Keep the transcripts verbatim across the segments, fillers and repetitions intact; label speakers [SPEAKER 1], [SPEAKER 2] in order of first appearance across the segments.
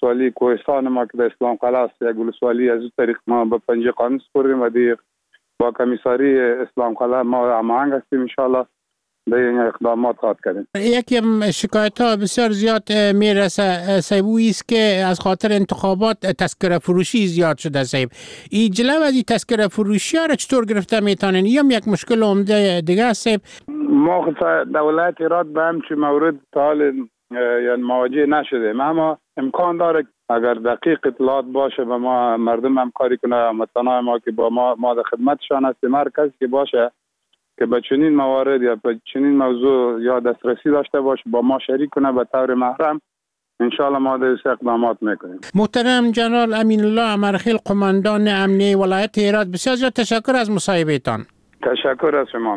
[SPEAKER 1] ولسوالی کوهستان ما که در اسلام قلعه است، یک ولسوالی از این طریق ما به پنج قانون سپردیم و دیگه با کمیساری اسلام قلعه ما هماهنگ هستیم. ان شاء الله به این اقدامات خواهد کردیم.
[SPEAKER 2] یکی شکایت ها بسیار زیاد میرسه سیبویی است که از خاطر انتخابات تذکره فروشی زیاد شده سیب. این جلو از این تذکره فروشی ها را چطور گرفته میتونین؟ یا یک مشکل عمده دیگه است سیب؟
[SPEAKER 1] ما دولت ایراد به همچین مورد تا حال یعنی مواجه نشده، اما امکان داره اگر دقیق اطلاعات باشه و ما مردم همکاری کنه، هموطنان ما که با ما ما در خدمتشان هستیم، هر کسی که باشه که به چنین موارد یا به چنین موضوع یا دسترسی داشته باشه با ما شریک کنه به طور محرم، انشالله ما در اقدامات میکنیم.
[SPEAKER 2] محترم جنرال امین الله امرخیل، قماندان امنیه ولایت هرات، بسیار زیاد تشکر از مصاحبهتان.
[SPEAKER 1] تشکر از شما.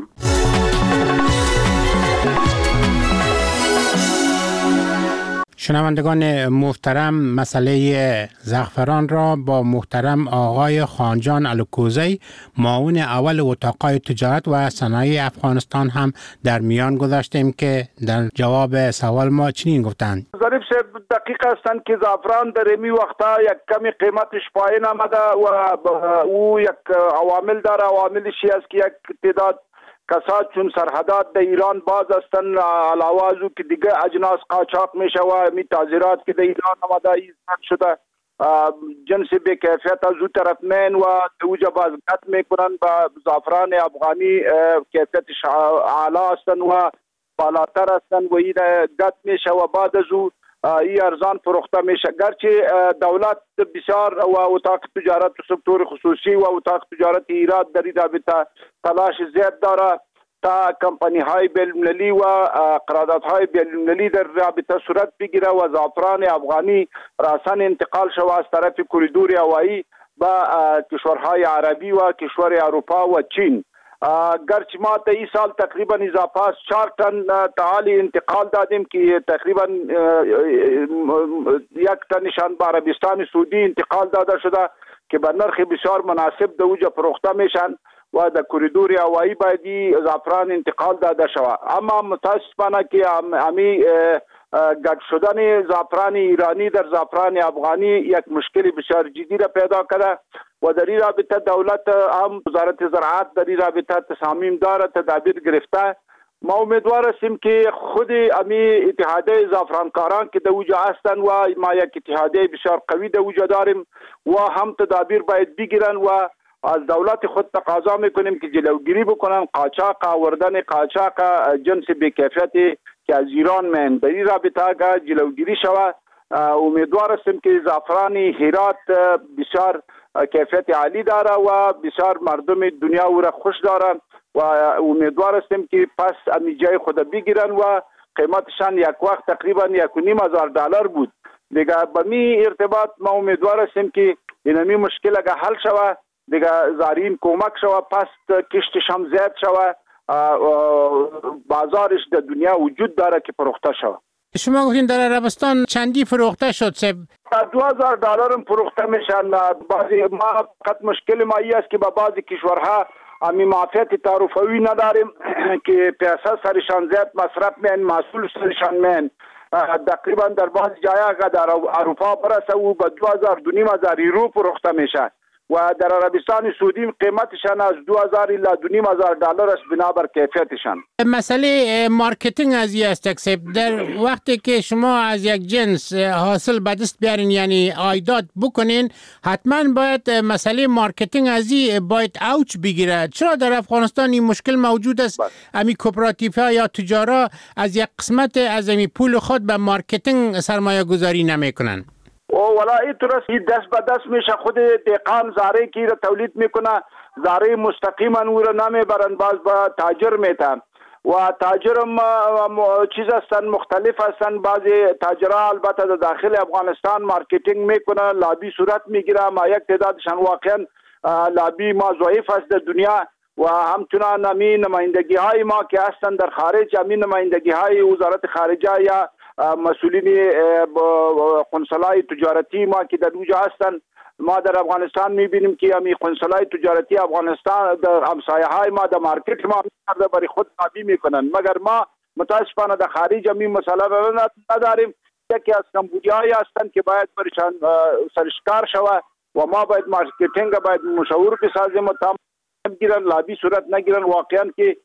[SPEAKER 2] شنوندگان محترم، مسئله زعفران را با محترم آقای خانجان الکوزی، معاون اول اتاقای تجارت و صنایع افغانستان هم در میان گذاشتیم که در جواب سوال ما چنین گفتند.
[SPEAKER 3] ظریف صاحب دقیق هستند که زعفران در این وقتا یک کمی قیمتش پایین آمده و او یک عوامل داره. عواملش است که یک تعداد کسات چون سرحدات در ایران باز هستند، علاوه از او که دیگه اجناس قاچاق میشه و می تاجرات که در ایران آمده ایجاد شده جنس بی کیفیت از او طرف مین و اوجا باز قط میکنن با زعفران افغانی کیفیتش اعلی هستند و بالاتر هستند و این قط میشه و بعد از او این ارزان فروخته میشه. گرچه دولت بسیار و اتاق تجارت و سکتور خصوصی و اتاق تجارت ایران در این رابطه تلاش زیاد داره تا کمپانی های بین المللی و قرارداد های بین المللی در رابطه صورت بگیره و زعفران افغانی راسن انتقال شود از طرف کوریدور هوایی به کشورهای عربی و کشور اروپا و چین. گرچه ما تا این سال تقریبا اضافه است چهار تن تعالی انتقال دادیم که تقریبا یک تنشان به عربستان سعودی انتقال داده شده که به نرخ بسیار مناسب در اوجا فروخته میشن و در کوریدور هوایی باید زعفران انتقال داده شود. اما متاسفانه که امی گډ شدن زعفران ایرانی در زعفران افغانی یک مشکل بسیار جدی را پیدا کرده و در این رابطه دولت هم وزارت زراعت در این رابطه تصامیم داره، تدابیر گرفته. ما امیدوار هستیم که خود امی اتحادیه زعفرانکاران که در اوجا هستند و ما یک اتحادیه بسیار قوی در اوجا داریم و هم تدابیر باید بگیرن و از دولت خود تقاضا میکنیم که جلوگیری بکنن قاچاق آوردن قاچاق جنس بی کیفیتی که از ایران من در این رابطه جلوگیری شود. امیدوار هستیم که زعفران هرات بسیار کیفیت عالی داره و بسیار مردم دنیا او را خوش دارن و امیدوار هستیم که پس امی جای خود بگیرن و قیمتشان یک وقت تقریبا یک و نیم هزار دلار بود. دیگه به می ارتباط ما امیدوار هستیم که اینمی مشکل اگه حل شود دیگه زارین کمک شود، پس کشتش هم زیاد شود، بازارش در دنیا وجود داره که فروخته شود.
[SPEAKER 2] شما گفتین در عربستان چندی فروخته شد سب؟
[SPEAKER 3] دو هزار دلار هم فروخته میشن. بعضی ما فقط مشکل ما ای است که با بعضی کشورها امی معافیت تعرفوی نداریم که پیسه سرشان زیاد مصرف مین، محصول سرشان مین. تقریبا در بعض جای در اروپا برسه و به دو هزار دو نیم هزار یورو فروخته میشه و در عربستان سعودی قیمتشان از دو هزار الی دو نیم هزار دلار است بنابر کیفیتشان.
[SPEAKER 2] مسئله مارکتینگ از این است اکسپ در وقتی که شما از یک جنس حاصل به دست بیارین یعنی عایدات بکنین، حتما باید مسئله مارکتینگ از این باید اوج بگیره. چرا در افغانستان این مشکل موجود است؟ امی کوپراتیف‌ها یا تجارا از یک قسمت از امی پول خود به مارکتینگ سرمایه گذاری نمیکنن؟
[SPEAKER 3] او ولا ای طرح دست به دست میشه. خود دهقان زاره کی را تولید میکنه، زاره مستقیما او را نمیبرن، باز با تاجر میتن و تاجرم چیز هستن مختلف هستن. بعضی تاجرها البته در داخل افغانستان مارکتینگ میکنه، لابی صورت میگیره، ما یک تعدادشان واقعا لابی ما ضعیف است در دنیا و همچنان امی نمایندگی های ما که هستن در خارج، امی نمایندگی های وزارت خارجه یا مسئولین قنصلای تجارتی ما که در اونجا هستن، ما در افغانستان میبینیم که امی قنصلای تجارتی افغانستان در همسایه های ما در مارکت ما برای خود لابی میکنن، مگر ما متاسفانه در خارج امی مسئله را نداریم یکی از کمبودیایی هستند که باید برشان سرشکار شود و ما باید مارکتینگ باید مشاور بسازیم و تمام گیرن لابی صورت نگیرن. واقعا که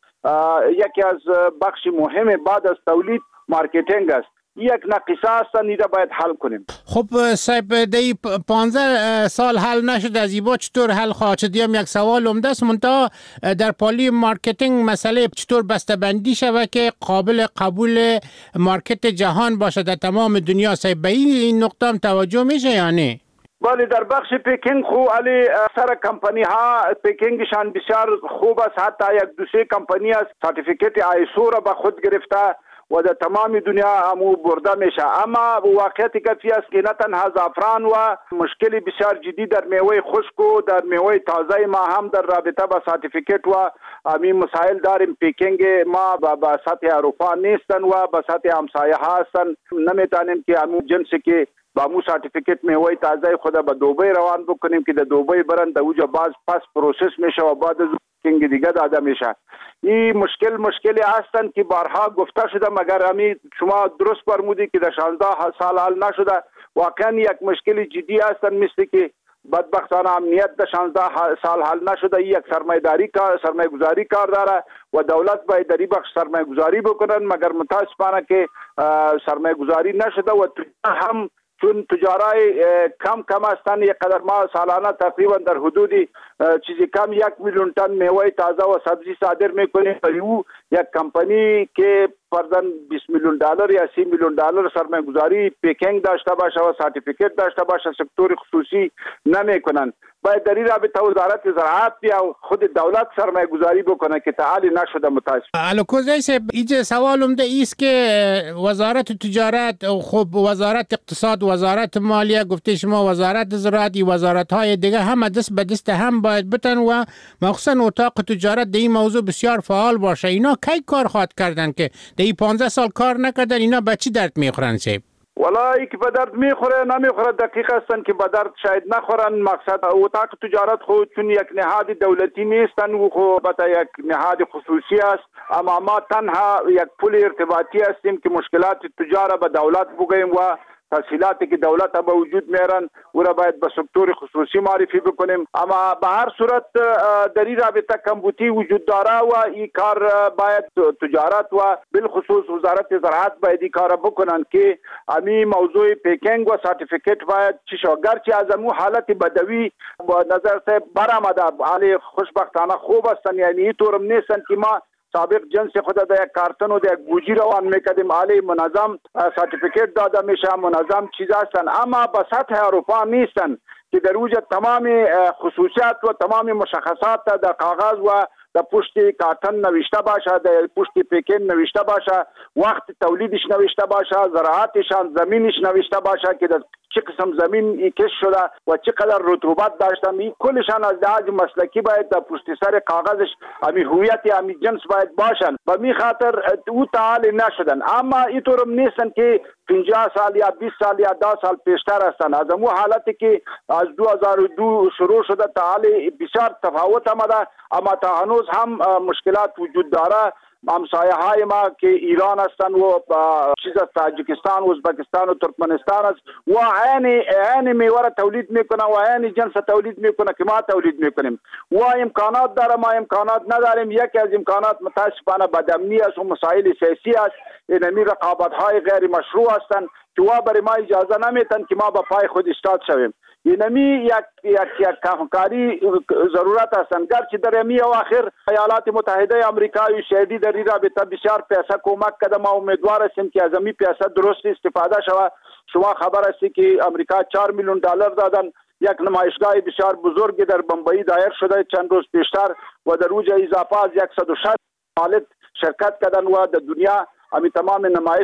[SPEAKER 3] یکی از بخش مهم بعد از تولید مارکتینگ است. یک نقصه است نیده باید حل کنیم.
[SPEAKER 2] خب صاحب دی پانزده سال حل نشد از ایبا چطور حل خواهد شد؟ یک سوال عمده است منتها در پالی مارکتینگ مسئله چطور بسته‌بندی شود که قابل قبول مارکت جهان باشد در تمام دنیا؟ صاحب به این نقطه هم توجه میشه یا نه؟
[SPEAKER 3] بله در بخش پیکینگ خو علی سر کمپانی ها پیکینگشان بسیار خوب است. حتی یک دو سه کمپانی است سرتیفیکیت آیسو را به خود گرفته و در تمام دنیا امو برده میشه. اما واقعیت کافی است که نه تنها زعفران و مشکلی بسیار جدی در میوه خشک و در میوه تازه ما هم در رابطه با سرتیفیکیت و امی مسائل داریم. پیکینگ ما با سطح اروپا نیستن و با سطح همسایه ها هستن. نمیتونیم که امو جنسی که با مو سرتیفیکیت میوه تازه خود به دبی روان بکنیم که در دبی برن در اوجا باز پس پروسس میشه و بعد از پیکینگ دیگه داده میشه. این مشکل مشکلی هستند که بارها گفته شده مگر امی شما درست فرمودی که در شانزده سال حل نشده. واقعا یک مشکل جدی هستند مثل که بدبختانه امنیت در شانزده سال حل نشده. یک سرمایه‌داری کار سرمایه‌گذاری کار داره و دولت باید در این بخش سرمایه‌گذاری بکنن مگر متاسفانه که سرمایه‌گذاری نشده و هم چون تجارای کم کم هستند. یک قدر ما سالانه تقریبا در حدود چیزی کم یک میلیون تن میوه تازه و سبزی صادر میکنیم. او یک کمپانی که فرضاً بیست میلیون دلار یا سی میلیون دلار سرمایه گذاری پیکینگ داشته باشه و سرتیفیکیت داشته باشه سکتور خصوصی نمیکنن. باید در این رابطه وزارت زراعت یا خود دولت سرمایه گذاری بکنه که تعالی نشده متاسف.
[SPEAKER 2] الکوزی صاحب اینجا سوالم ده ایست که وزارت تجارت خب وزارت اقتصاد وزارت مالیه گفته شما وزارت زراعت وزارت های دیگه هم دست به دست هم باید بتن و مخصوصا اتاق تجارت در این موضوع بسیار فعال باشه. اینا کی کار خواهد کردن که در این پانزده سال کار نکردن؟ اینا به چی درد میخورن صاحب؟
[SPEAKER 3] والا ای که به درد میخوره نمیخوره دقیق هستن که به درد شاید نخورن. مقصد اتاق تجارت خود چون یک نهاد دولتی نیستن و خود یک نهاد خصوصی است. اما ما تنها یک پل ارتباطی هستیم که مشکلات تجارت به دولت بگوییم و تسهیلاتی که دولت به وجود میارن او را باید به سکتور خصوصی معرفی بکنیم. اما به هر صورت در این رابطه کمبودی وجود داره و این کار باید تجارت و بالخصوص وزارت زراعت باید این کار بکنن که امی موضوع پیکینگ و سرتیفیکیت باید چی شو. گرچه از امو حالت بدوی با نظر سے برآمده علی خوشبختانه خوب هستن. یعنی این طورم نیستن که ما سابق جنس خود در یک کارتون و در یک بوجی روان میکردیم علی منظم سرتیفیکیت داده میشه منظم چیز هستن. اما به سطح اروپا نیستن که در اوج تمام خصوصیات و تمام مشخصات در کاغذ و در پشت کارتن نوشته باشه در پشت پیکینگ نوشته باشه وقت تولیدش نوشته باشه زراعتشان زمینش نوشته باشه که در چه قسم زمین کش شده و چقدر رطوبت داشتن. این کلشان از لحاظ مسلکی باید در پشت سر کاغذش امی هویت امی جنس باید باشن. به می خاطر او تعالی نشدن. اما اینطورم نیستن که پنجاه سال یا بیست سال یا ده سال پیشتر هستن. از امو حالتی که از دو هزار و دو شروع شده تعالی بسیار تفاوت آمده. اما تا هنوز هم مشکلات وجود داره. همسایه های ما که ایران هستن و چیز تاجیکستان و ازبکستان و ترکمنستان است و عین عین میوه تولید میکنه و عین جنس تولید میکنه که ما تولید میکنیم و امکانات داره ما امکانات نداریم. یکی از امکانات متاسفانه بدامنی است و مسائل سیاسی است. اینمی رقابت های غیر مشروع هستند که وا برای ما اجازه نمیتن که ما به پای خود استاد شویم. اینمی یک یک یک کاری ضرورت هستند. گرچه در امی اواخر ایالات متحده آمریکا و شهدی در این رابطه بسیار پیسه کمک کرده. ما امیدوار هستیم که از امی پیسه درست استفاده شود. شما خبر هستی که آمریکا چهار میلیون دلار دادن. یک نمایشگاه بسیار بزرگی در بمبئی دایر شده چند روز پیشتر و در اوج اضافه از صد و شصت مالک شرکت کردن و در دنیا امی تمام نمایش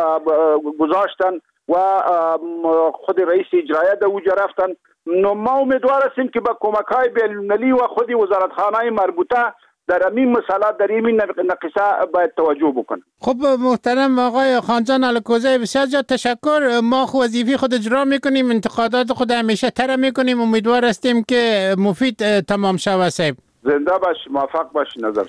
[SPEAKER 3] گذاشتن و خود رئیس اجرایی در اوج رفتن. نو ما امیدوار هستیم که با کمک‌های بین‌المللی و خود وزارتخانه‌های مربوطه در این مسئله در این نقصه باید توجه بکنه.
[SPEAKER 2] خب محترم آقای خانجان الکوزی بسیار زیاد تشکر. ما خو وظیفه خود اجرا میکنیم انتقادات خود همیشه تر میکنیم. امیدوار هستیم که مفید تمام شود. صاحب
[SPEAKER 3] زنده باش موفق باش. نظر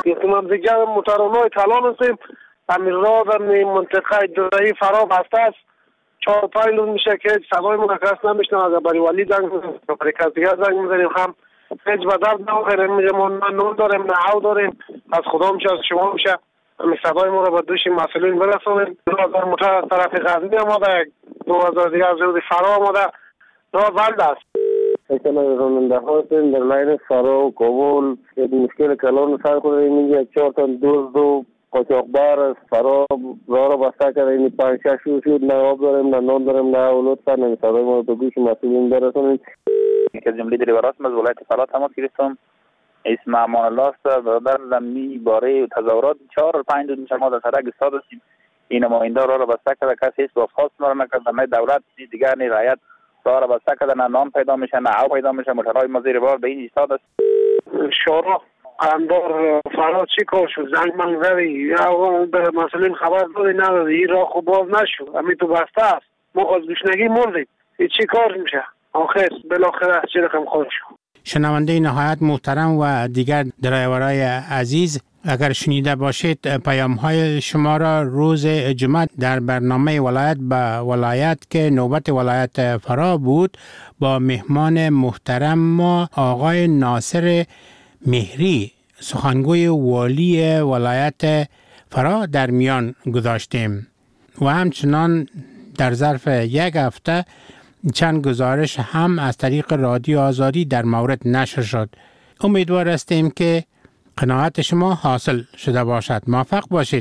[SPEAKER 4] احتمام دیگر موتورانای کلان هستیم. همین راه در منطقه دوری فرا بسته است. چهار پنج روز میشه که صدای ما کس نمیشنه. اگر برای ولی زنگ میزنیم، برای کس دیگر زنگ میزنیم، هم هیچ به درد نمیخوریم. میگه ما نه نون داریم نه او داریم، از خدا میشه از شما میشه. همین صدای ما رو به دوش مسئولین برسونیم. دو هزار موتور از طرف غزنی آمده، دو هزار دیگر از روز فرا آمده. راه بند است.
[SPEAKER 5] اکنون راننده هستیم در لین فرا و کابل یک مشکل کلان سر کنه. میگه چهار تا دزد و قاچاقبر از فرا راه را بسته کرده. این پنج شش روز شد نه آب داریم نه نان داریم نه اولاد سر نمی صدای ما رو به گوش مسئولین برسونیم.
[SPEAKER 6] که از جمله دریور هستم از ولایت فرا تماس گرفتم. اسم امان الله است. برادر زمینی باره تظاهرات چهار پنج روز میشه ما در سرک ایستاد هستیم. این نماینده راه را بسته کرده، کسی هیچ بازخواست ما را نکرده، نه دولت دیگر نه رعیت راه را بسته کرده، نه نان پیدا میشه نه آب پیدا میشه. موتورهای ما زیر بار به این ایستاد است.
[SPEAKER 4] شورا اندار فرا چی کار شد؟ زنگ من زدی یا به مسئولین خبر دادی ندادی؟ این راه خوب باز نشد، همین تو بسته است. ما از گشنگی مردیم. این چی کار میشه؟ آخر بالاخره چه رقم خواهد شد.
[SPEAKER 2] شنونده نهایت محترم و دیگر درایورای عزیز، اگر شنیده باشید پیام های شما را روز جمعه در برنامه ولایت به ولایت که نوبت ولایت فرا بود با مهمان محترم ما آقای ناصر مهری سخنگوی والی ولایت فرا در میان گذاشتیم و همچنان در ظرف یک هفته چند گزارش هم از طریق رادیو آزادی در مورد نشر شد. امیدوار هستیم که قناعت شما حاصل شده باشد. موفق باشید.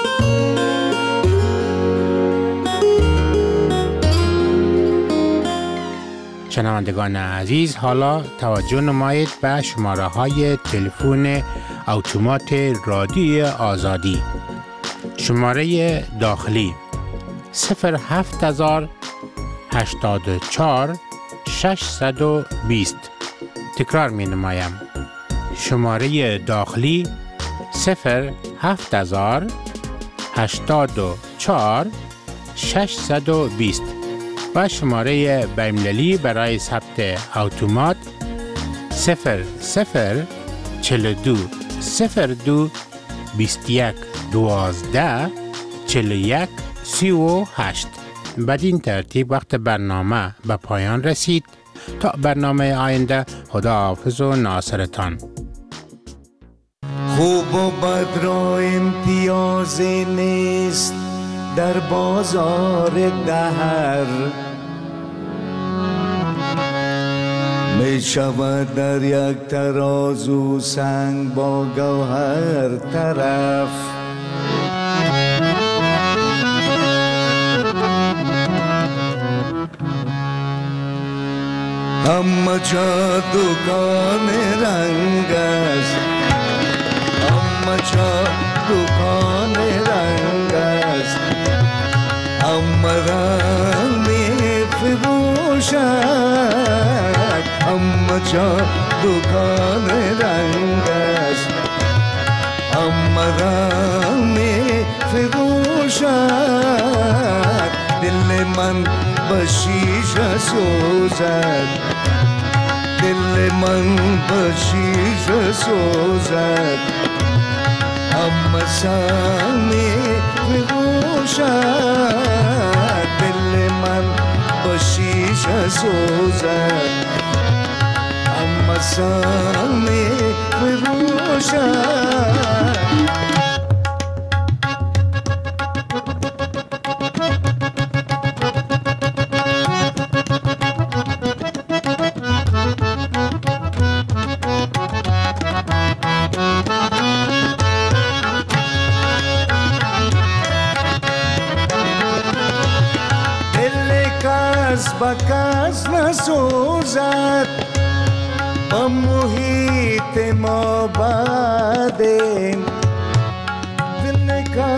[SPEAKER 2] شنوندگان عزیز، حالا توجه نمایید به شماره های تلفن اتومات رادیو آزادی. شماره داخلی صفر هفت هزار هشتاد و چهار ششصد و بیست. تکرار می نمایم. شماره داخلی صفر هفت هزار هشتاد و چهار ششصد و بیست و شماره بین‌المللی برای ثبت اتومات صفر صفر چهل و دو صفر دو بیست و یک دوازده چهل و یک سی و هشت. بدین ترتیب وقت برنامه به پایان رسید. تا برنامه آینده، خداحافظ و ناصرتان.
[SPEAKER 7] خوب و بد را امتیازی نیست در بازار دهر، می شود در یک ترازو سنگ با گوهر طرف. همه جا دکان رنگ است، همه جا دکان رنگ است، همه رنگ می فروشد، همه جا دکان رنگ است، همه رنگ می فروشد. دل من به شیشه سوزد، دل من به شیشه سوزد، همه سر می بگوشد. دل من به شیشه سوزد، همه سر می بگوشد. بکس نسوزد با محیط ما بعدیم. دل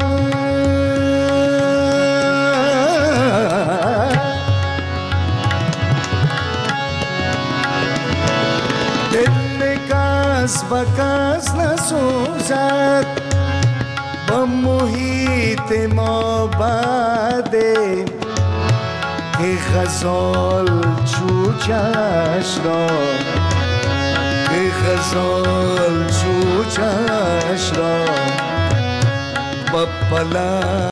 [SPEAKER 7] کس بکس نسوزد با محیط ما بعدیم. که غزال چوچش را، که غزال چوچش کوچش را بپلا